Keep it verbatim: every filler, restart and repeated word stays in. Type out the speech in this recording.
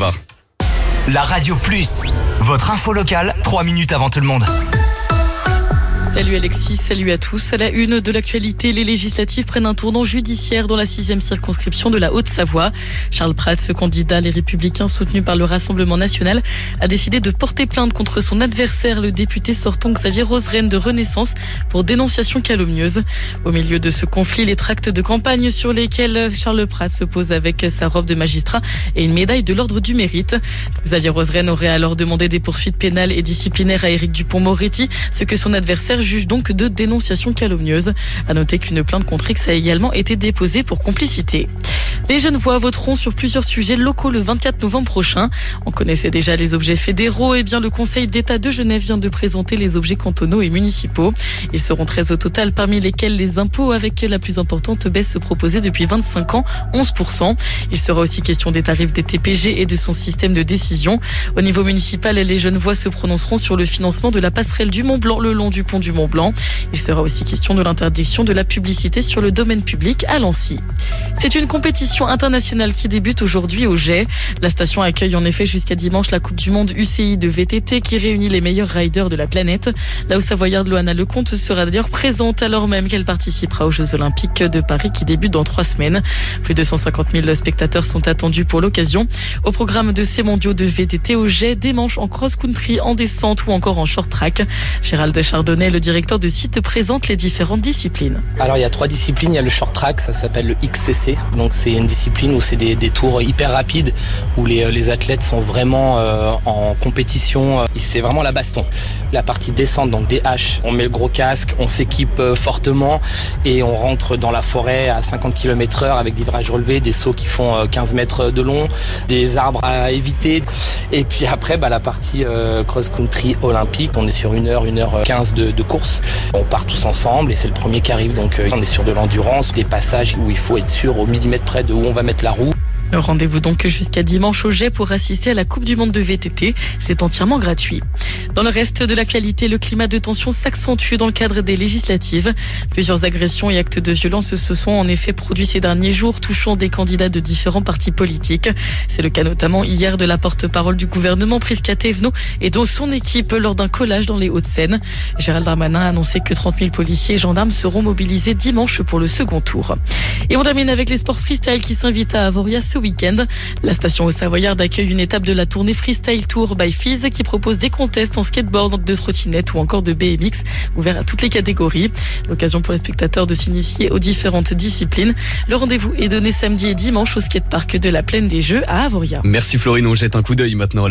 Var. La Radio Plus, votre info locale, trois minutes avant tout le monde. Salut Alexis, salut à tous. À la une de l'actualité, les législatives prennent un tournant judiciaire dans la sixième circonscription de la Haute-Savoie. Charles Prats, ce candidat Les Républicains soutenu par le Rassemblement National, a décidé de porter plainte contre son adversaire, le député sortant Xavier Roseraine de Renaissance, pour dénonciation calomnieuse. Au milieu de ce conflit, les tracts de campagne sur lesquels Charles Prats se pose avec sa robe de magistrat et une médaille de l'Ordre du Mérite. Xavier Roseraine aurait alors demandé des poursuites pénales et disciplinaires à Éric Dupond-Moretti, ce que son adversaire juge donc de dénonciation calomnieuse. À noter qu'une plainte contre X a également été déposée pour complicité. Les Genevois voteront sur plusieurs sujets locaux le vingt-quatre novembre prochain. On connaissait déjà les objets fédéraux. Et bien, le Conseil d'État de Genève vient de présenter les objets cantonaux et municipaux. Ils seront treize au total, parmi lesquels les impôts avec la plus importante baisse proposée depuis vingt-cinq ans, onze pour cent. Il sera aussi question des tarifs des T P G et de son système de décision. Au niveau municipal, les Genevois se prononceront sur le financement de la passerelle du Mont-Blanc le long du pont du Mont-Blanc. Il sera aussi question de l'interdiction de la publicité sur le domaine public à Lancy. C'est une compétition internationale qui débute aujourd'hui au Jet. La station accueille en effet jusqu'à dimanche la Coupe du Monde U C I de V T T qui réunit les meilleurs riders de la planète. La Haut-Savoyarde Loana Lecomte sera d'ailleurs présente alors même qu'elle participera aux Jeux Olympiques de Paris qui débutent dans trois semaines. Plus de cent cinquante mille spectateurs sont attendus pour l'occasion. Au programme de ces mondiaux de V T T au Jet, des manches en cross-country, en descente ou encore en short-track. Gérald Chardonnay, le directeur de site, présente les différentes disciplines. Alors il y a trois disciplines, il y a le short-track, ça s'appelle le X C C. Donc c'est une discipline où c'est des, des tours hyper rapides, où les, les athlètes sont vraiment euh, en compétition. C'est vraiment la baston. La partie descente, donc D H, on met le gros casque, on s'équipe euh, fortement et on rentre dans la forêt à cinquante kilomètres heure avec des virages relevés, des sauts qui font euh, quinze mètres de long, des arbres à éviter. Et puis après, bah, la partie euh, cross-country olympique, on est sur une heure, une heure quinze de, de course. On part tous ensemble et c'est le premier qui arrive. Donc euh, on est sur de l'endurance, des passages où il faut être sûr au millimètre près de où on va mettre la roue. Le rendez-vous donc jusqu'à dimanche au Jet pour assister à la Coupe du Monde de V T T. C'est entièrement gratuit. Dans le reste de l'actualité, le climat de tension s'accentue dans le cadre des législatives. Plusieurs agressions et actes de violence se sont en effet produits ces derniers jours, touchant des candidats de différents partis politiques. C'est le cas notamment hier de la porte-parole du gouvernement, Prisca Thévenot, et de son équipe lors d'un collage dans les Hauts-de-Seine. Gérald Darmanin a annoncé que trente mille policiers et gendarmes seront mobilisés dimanche pour le second tour. Et on termine avec les sports freestyle qui s'invitent à Avoria ce week-end. La station Haut-Savoyarde accueille une étape de la tournée Freestyle Tour by Fizz qui propose des contests en skateboard, de trottinette ou encore de B M X, ouvert à toutes les catégories. L'occasion pour les spectateurs de s'initier aux différentes disciplines. Le rendez-vous est donné samedi et dimanche au skatepark de la Plaine des Jeux à Avoria. Merci Florine, on jette un coup d'œil maintenant.